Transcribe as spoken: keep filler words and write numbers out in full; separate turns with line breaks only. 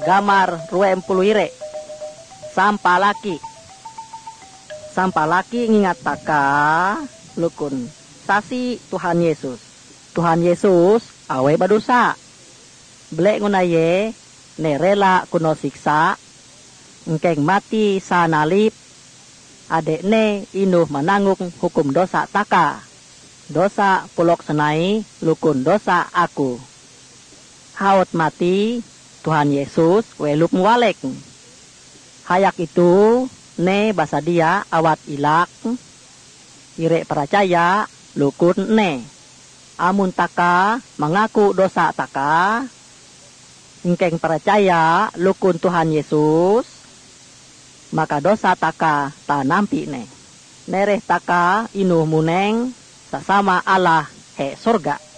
Gamar ruem puluire. Sampalaki. Sampalaki ngingat taka lukun sasi Tuhan Yesus. Tuhan Yesus awe badosa. Blek ngunaye nerela kuno siksa. Engkeng mati sanalip. Adek ne inuh menanggung hukum dosa taka. Dosa pulok senai lukun dosa aku. Haut mati Tuhan Yesus weluk mualek. Hayak itu ne basa dia awat ilak. Ire percaya lukun ne. Amun taka mengaku dosa taka. Engkeng percaya lukun Tuhan Yesus. Maka dosa taka ta nampi ne. Nereh taka inuh muneng sesama Allah he surga.